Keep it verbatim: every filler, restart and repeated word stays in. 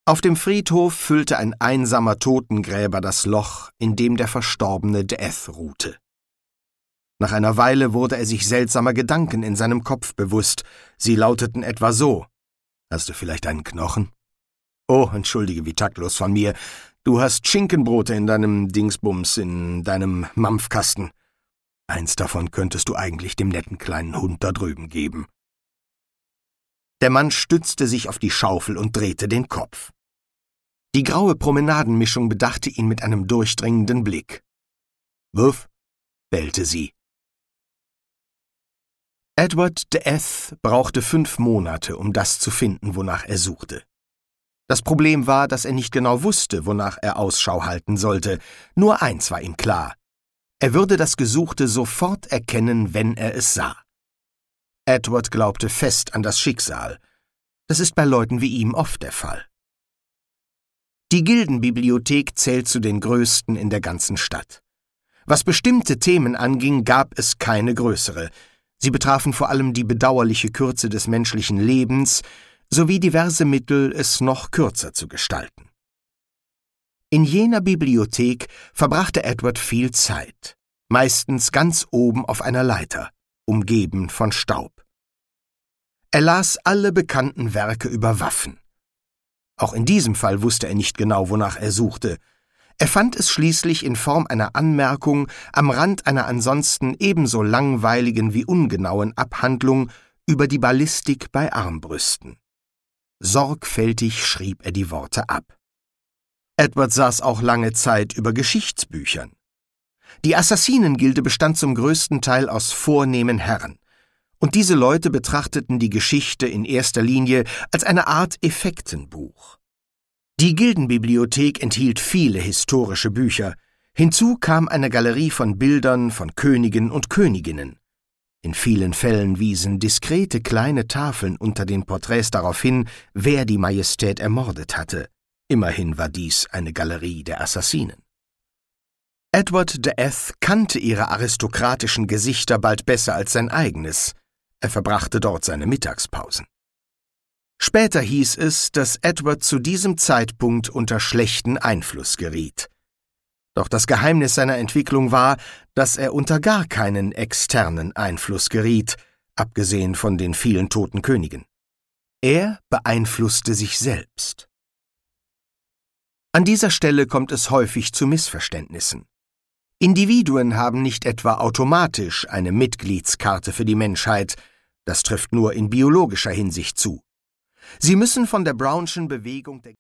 Auf dem Friedhof füllte ein einsamer Totengräber das Loch, in dem der verstorbene Death ruhte. Nach einer Weile wurde er sich seltsamer Gedanken in seinem Kopf bewusst. Sie lauteten etwa so: »Hast du vielleicht einen Knochen? Oh, entschuldige, wie taktlos von mir. Du hast Schinkenbrote in deinem Dingsbums, in deinem Mampfkasten. Eins davon könntest du eigentlich dem netten kleinen Hund da drüben geben.« Der Mann stützte sich auf die Schaufel und drehte den Kopf. Die graue Promenadenmischung bedachte ihn mit einem durchdringenden Blick. »Wuff«, bellte sie. Edward Death brauchte fünf Monate, um das zu finden, wonach er suchte. Das Problem war, dass er nicht genau wusste, wonach er Ausschau halten sollte. Nur eins war ihm klar: Er würde das Gesuchte sofort erkennen, wenn er es sah. Edward glaubte fest an das Schicksal. Das ist bei Leuten wie ihm oft der Fall. Die Gildenbibliothek zählt zu den größten in der ganzen Stadt. Was bestimmte Themen anging, gab es keine größere. Sie betrafen vor allem die bedauerliche Kürze des menschlichen Lebens sowie diverse Mittel, es noch kürzer zu gestalten. In jener Bibliothek verbrachte Edward viel Zeit, meistens ganz oben auf einer Leiter, umgeben von Staub. Er las alle bekannten Werke über Waffen. Auch in diesem Fall wusste er nicht genau, wonach er suchte. Er fand es schließlich in Form einer Anmerkung am Rand einer ansonsten ebenso langweiligen wie ungenauen Abhandlung über die Ballistik bei Armbrüsten. Sorgfältig schrieb er die Worte ab. Edward saß auch lange Zeit über Geschichtsbüchern. Die Assassinengilde bestand zum größten Teil aus vornehmen Herren, und diese Leute betrachteten die Geschichte in erster Linie als eine Art Effektenbuch. Die Gildenbibliothek enthielt viele historische Bücher. Hinzu kam eine Galerie von Bildern von Königen und Königinnen. In vielen Fällen wiesen diskrete kleine Tafeln unter den Porträts darauf hin, wer die Majestät ermordet hatte. Immerhin war dies eine Galerie der Assassinen. Edward Death kannte ihre aristokratischen Gesichter bald besser als sein eigenes. Er verbrachte dort seine Mittagspausen. Später hieß es, dass Edward zu diesem Zeitpunkt unter schlechten Einfluss geriet. Doch das Geheimnis seiner Entwicklung war, dass er unter gar keinen externen Einfluss geriet, abgesehen von den vielen toten Königen. Er beeinflusste sich selbst. An dieser Stelle kommt es häufig zu Missverständnissen. Individuen haben nicht etwa automatisch eine Mitgliedskarte für die Menschheit, das trifft nur in biologischer Hinsicht zu. Sie müssen von der Brownschen Bewegung der